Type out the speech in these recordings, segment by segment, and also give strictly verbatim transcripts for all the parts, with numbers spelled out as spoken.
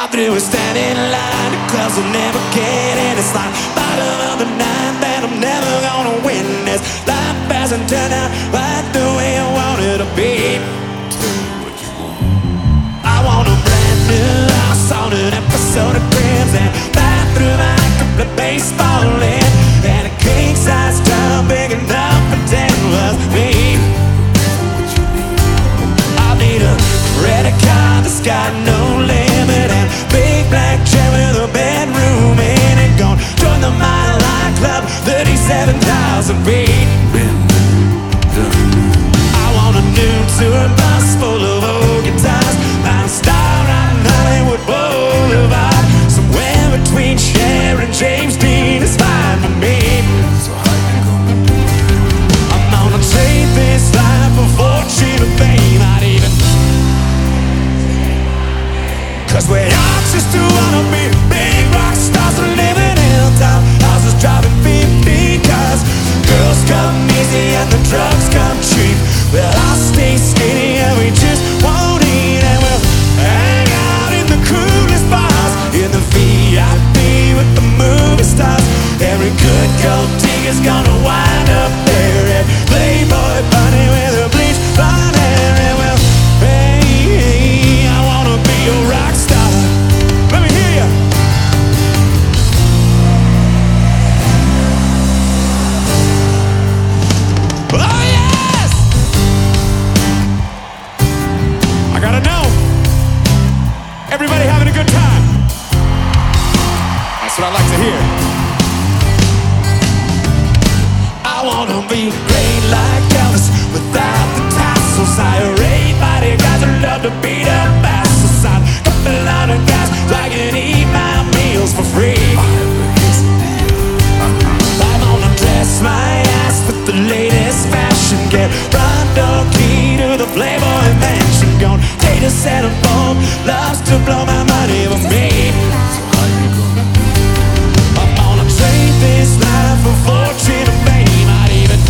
through a standing line, the clubs will never get in. It's like bottom of the ninth that I'm never gonna win this. Life hasn't turned out right the way I wanted to be. I want a brand new house on an episode of Cribs, and bathroom I can play baseball in, and a king size drum big enough for ten was me. I need a credit card that's got no limit, and big black chair with a bedroom in it. Gonna join the Mile High Club, thirty-seven thousand feet. I want a new tour bus full of old guitars, I'm star on Hollywood Boulevard. Somewhere between Cher and James Dean is fine for me. I'm gonna trade this life for fortune and fame. I'd even, cause we all just wanna be big rock stars and living hilltop houses, driving fifty cars. Girls come easy and the drugs come cheap. Well, I'll stay skinny and we just won't eat, and we'll hang out in the coolest bars, in the V I P with the movie stars. Every good gold digger's gonna wind up there at Playboy Bunny with a bleached blonde hair. And well, hey, I wanna be a rock star. Let me hear ya. Oh yes! I gotta know, everybody having a good time? That's what I like to hear. I wanna be great like Elvis without the tassels. Hire eight bodyguards who love to beat up asses. I'd couple a lot of guys like to eat my meals for free. I'm gonna dress my ass with the latest fashion, get Rondo key to the Playboy Mansion. Gonna date a centerfold, loves to blow my money with me. I'm gonna trade this life for fortune and fame. I'd even,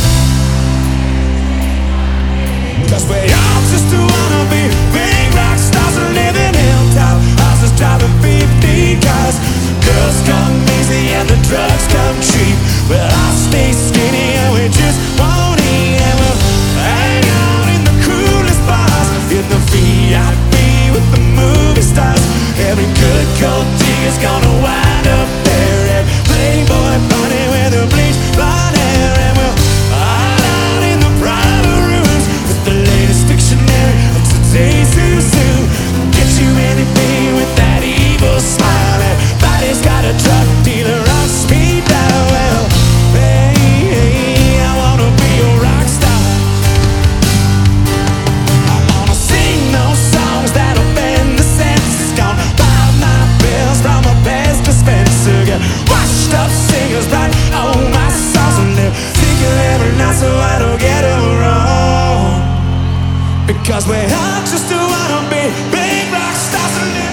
cause we all just wanna be big rock stars and living hilltop houses, driving fifty cars. Girls come easy and the drugs come cheap. Well, I'll stay skinny and we just won't eat, and we'll hang out in the coolest bars, in the V I P with the movie stars. Every good gold digger's gonna wind up there at Playboy Bunny with a bleached blonde hair. And we'll hide out in the private rooms with the latest dictionary of today's zoo. Get you anything with that evil smile. Everybody's got a drug dealer on speed dial. Well, hey, hey, I wanna be a rock star. I'm gonna sing those songs that offend the senses. Gonna buy my pills from a Pez dispenser. Get washed up singers write all my songs and live single every night so I don't get them wrong. Because we all just wanna be big rock stars and live.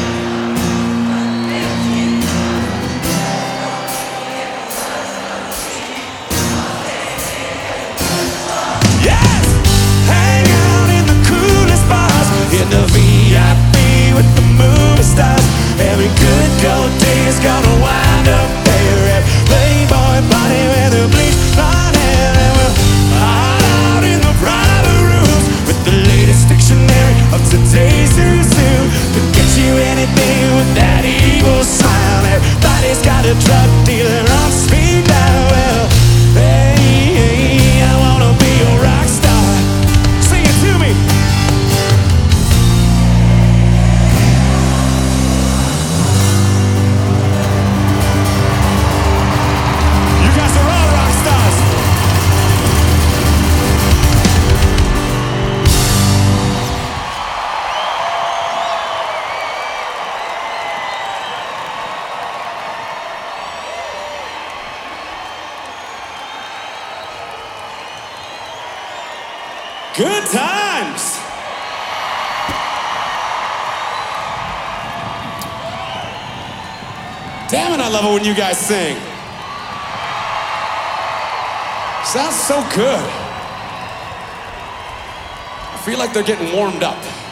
In the V I P with the movie stars. Every good gold digger's gonna wind up there at Playboy Bunny with a bleached blonde hair. And we'll hide out in the private rooms with the latest dictionary of today's zoo. To get you anything with that evil smile. Everybody's got a drug dealer on speed dial. Well, hey, hey, I wanna be a rock star. Sing it to me. Good times. Damn it, I love it when you guys sing. Sounds so good. I feel like they're getting warmed up.